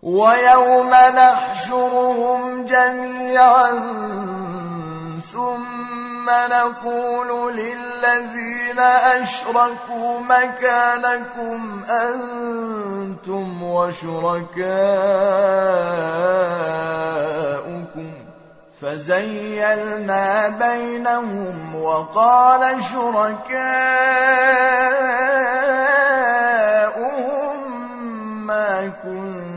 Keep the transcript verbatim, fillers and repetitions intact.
ويوم نحشرهم جميعا ثم نقول للذين أشركوا مكانكم أنتم وشركاؤكم فزيلنا بينهم وقال شركاؤهم ما كنتم